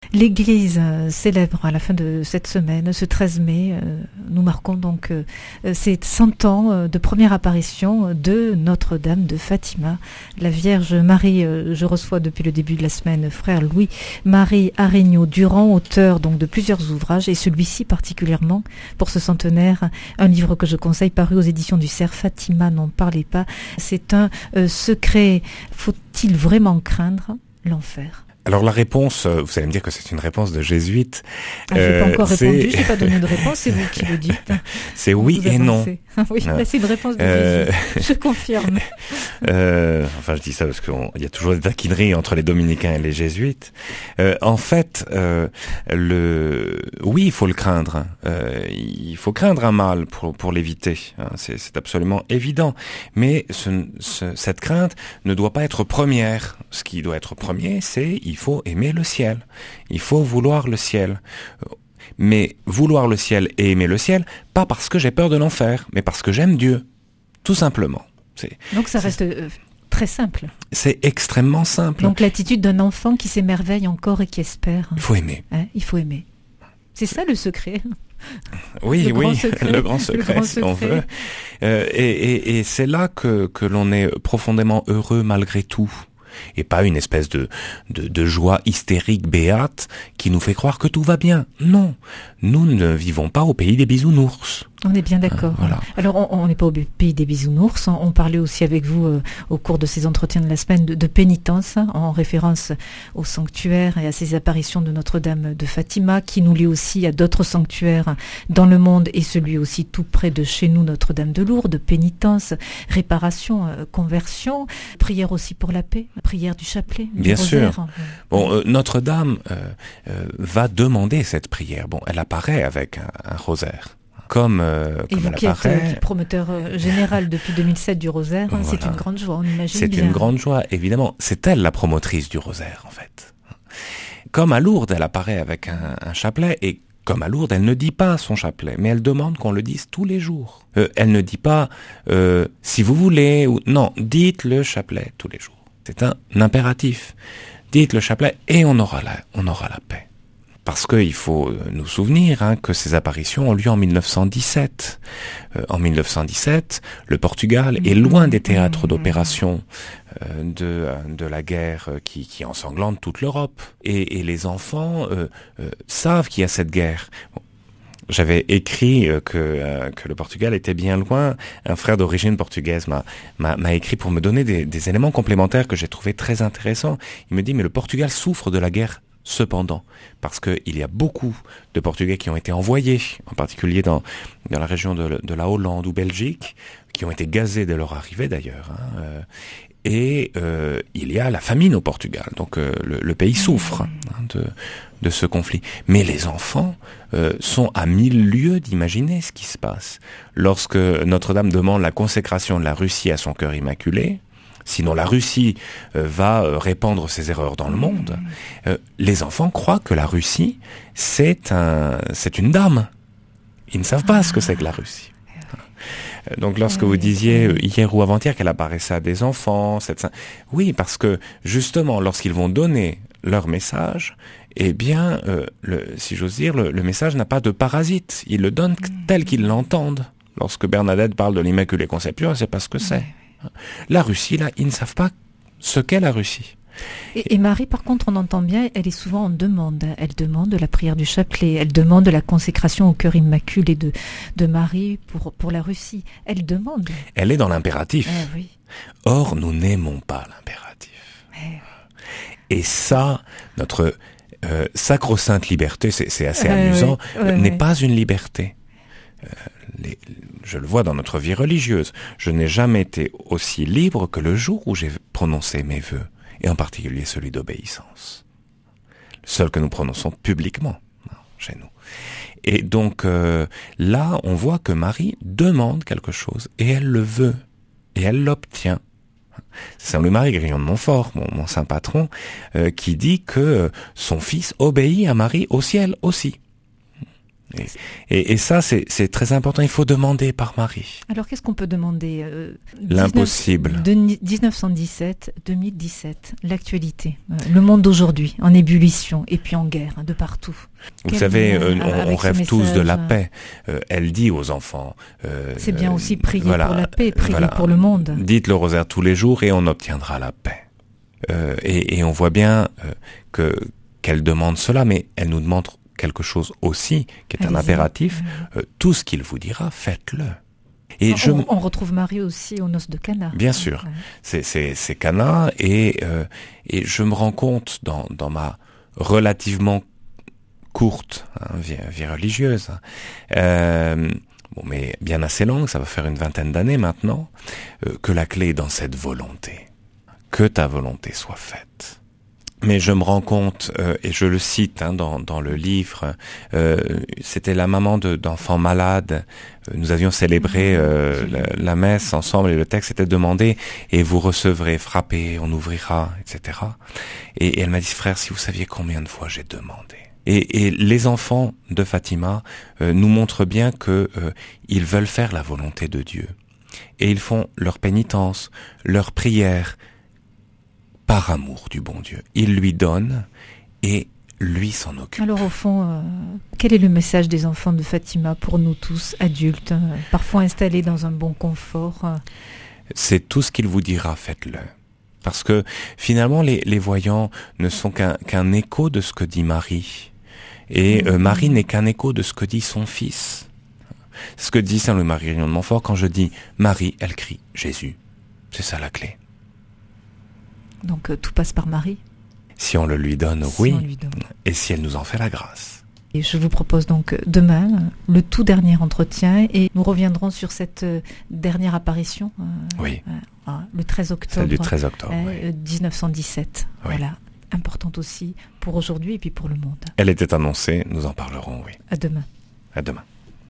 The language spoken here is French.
L'Église célèbre à la fin de cette semaine, ce 13 mai, nous marquons donc ces 100 ans de première apparition de Notre-Dame de Fatima. La Vierge Marie, je reçois depuis le début de la semaine frère Louis-Marie Aregnault-Durand, auteur donc de plusieurs ouvrages, et celui-ci particulièrement pour ce centenaire, un livre que je conseille paru aux éditions du Cerf, Fatima n'en parlez pas. C'est un secret. Faut-il vraiment craindre l'enfer ? Alors la réponse, vous allez me dire que c'est une réponse de jésuite. Je n'ai pas encore répondu, je n'ai pas donné de réponse, c'est vous qui le dites. C'est oui et non. Oui, c'est une réponse de jésuite, je confirme. Enfin, je dis ça parce qu'il y a toujours des taquineries entre les dominicains et les jésuites. En fait, oui, il faut le craindre. Il faut craindre un mal pour l'éviter. C'est absolument évident. Mais cette crainte ne doit pas être première. Ce qui doit être premier, c'est il faut aimer le ciel. Il faut vouloir le ciel. Mais vouloir le ciel et aimer le ciel, pas parce que j'ai peur de l'enfer, mais parce que j'aime Dieu. Tout simplement. Donc ça reste très simple. C'est extrêmement simple. Donc l'attitude d'un enfant qui s'émerveille encore et qui espère. Il faut aimer. Il faut aimer. C'est ça le secret. Oui, le grand secret, si on veut. Et c'est là que l'on est profondément heureux malgré tout. Et pas une espèce de joie hystérique béate qui nous fait croire que tout va bien. Non, nous ne vivons pas au pays des bisounours. On est bien d'accord. Voilà. Alors, on n'est pas au pays des bisounours. On parlait aussi avec vous au cours de ces entretiens de la semaine de pénitence, en référence au sanctuaire et à ces apparitions de Notre-Dame de Fatima, qui nous lie aussi à d'autres sanctuaires dans le monde et celui aussi tout près de chez nous, Notre-Dame de Lourdes, pénitence, réparation, conversion, prière aussi pour la paix, prière du chapelet. Bien sûr. Bon, Notre-Dame va demander cette prière. Bon, elle apparaît avec un rosaire. Comme et vous qui êtes promoteur général depuis 2007 du rosaire, voilà. C'est une grande joie, on imagine c'est bien. Une grande joie, évidemment. C'est elle la promotrice du rosaire, en fait. Comme à Lourdes, elle apparaît avec un chapelet, et comme à Lourdes, elle ne dit pas son chapelet, mais elle demande qu'on le dise tous les jours. Elle ne dit pas « si vous voulez » ou non, dites le chapelet tous les jours. C'est un impératif. Dites le chapelet et on aura la paix. Parce qu'il faut nous souvenir que ces apparitions ont lieu en 1917. En 1917, le Portugal est loin des théâtres d'opération de la guerre qui ensanglante toute l'Europe. Et les enfants savent qu'il y a cette guerre. Bon, j'avais écrit que le Portugal était bien loin. Un frère d'origine portugaise m'a écrit pour me donner des éléments complémentaires que j'ai trouvés très intéressants. Il me dit, mais le Portugal souffre de la guerre cependant, parce qu'il y a beaucoup de Portugais qui ont été envoyés, en particulier dans la région de la Hollande ou Belgique, qui ont été gazés dès leur arrivée d'ailleurs. Et il y a la famine au Portugal, donc le pays souffre de ce conflit. Mais les enfants sont à 1000 lieues d'imaginer ce qui se passe. Lorsque Notre-Dame demande la consécration de la Russie à son cœur immaculé, sinon la Russie va répandre ses erreurs dans le monde, les enfants croient que la Russie, c'est une dame. Ils ne savent pas ce que c'est que la Russie. Donc lorsque vous disiez hier ou avant-hier qu'elle apparaissait à des enfants, oui, parce que justement, lorsqu'ils vont donner leur message, eh bien, si j'ose dire, le message n'a pas de parasite. Ils le donnent tel qu'ils l'entendent. Lorsque Bernadette parle de l'Immaculée Conception, elle ne sait pas ce que c'est. La Russie, là, ils ne savent pas ce qu'est la Russie. Et Marie, par contre, on entend bien, elle est souvent en demande. Elle demande la prière du chapelet, elle demande la consécration au cœur immaculé de Marie pour la Russie. Elle demande. Elle est dans l'impératif. Oui. Or, nous n'aimons pas l'impératif. Et ça, notre sacro-sainte liberté, c'est assez amusant, n'est pas une liberté. Je le vois dans notre vie religieuse. Je n'ai jamais été aussi libre que le jour où j'ai prononcé mes vœux, et en particulier celui d'obéissance. Le seul que nous prononçons publiquement chez nous. Et donc là, on voit que Marie demande quelque chose, et elle le veut, et elle l'obtient. C'est Saint Louis-Marie Grillon de Montfort, mon saint patron, qui dit que son fils obéit à Marie au ciel aussi. Et ça, c'est très important. Il faut demander par Marie. Alors, qu'est-ce qu'on peut demander L'impossible. De 1917, 2017, l'actualité, le monde d'aujourd'hui, en ébullition et puis en guerre, de partout. Vous savez, on rêve tous de la paix. Elle dit aux enfants... c'est bien aussi prier pour la paix, prier pour le monde. Dites le rosaire tous les jours et on obtiendra la paix. Et on voit bien qu'elle demande cela, mais elle nous demande quelque chose aussi, qui est un impératif. Tout ce qu'il vous dira, faites-le. Et on retrouve Marie aussi aux noces de Cana. Bien sûr, c'est Cana, et je me rends compte dans ma relativement courte vie religieuse, mais bien assez longue, ça va faire une 20aine d'années maintenant, que la clé est dans cette volonté. Que ta volonté soit faite. Mais je me rends compte, et je le cite dans le livre, c'était la maman d'enfants malades. Nous avions célébré la messe ensemble et le texte était demandé « Et vous recevrez, frappez, on ouvrira, etc. » Et elle m'a dit « Frère, si vous saviez combien de fois j'ai demandé. » Et les enfants de Fatima nous montrent bien que ils veulent faire la volonté de Dieu. Et ils font leur pénitence, leur prière, par amour du bon Dieu. Il lui donne et lui s'en occupe. Alors au fond, quel est le message des enfants de Fatima pour nous tous, adultes, parfois installés dans un bon confort? C'est tout ce qu'il vous dira, faites-le. Parce que finalement, les voyants ne sont qu'un écho de ce que dit Marie. Et Marie n'est qu'un écho de ce que dit son fils. C'est ce que dit Saint Louis-Marie Grignon de Montfort. Quand je dis Marie, elle crie Jésus. C'est ça la clé. Donc tout passe par Marie. Si on le lui donne, oui. Et si elle nous en fait la grâce. Et je vous propose donc demain le tout dernier entretien et nous reviendrons sur cette dernière apparition. Oui. Le 13 octobre. Celle du 13 octobre. 1917. Oui. Voilà. Importante aussi pour aujourd'hui et puis pour le monde. Elle était annoncée, nous en parlerons, oui. À demain. À demain.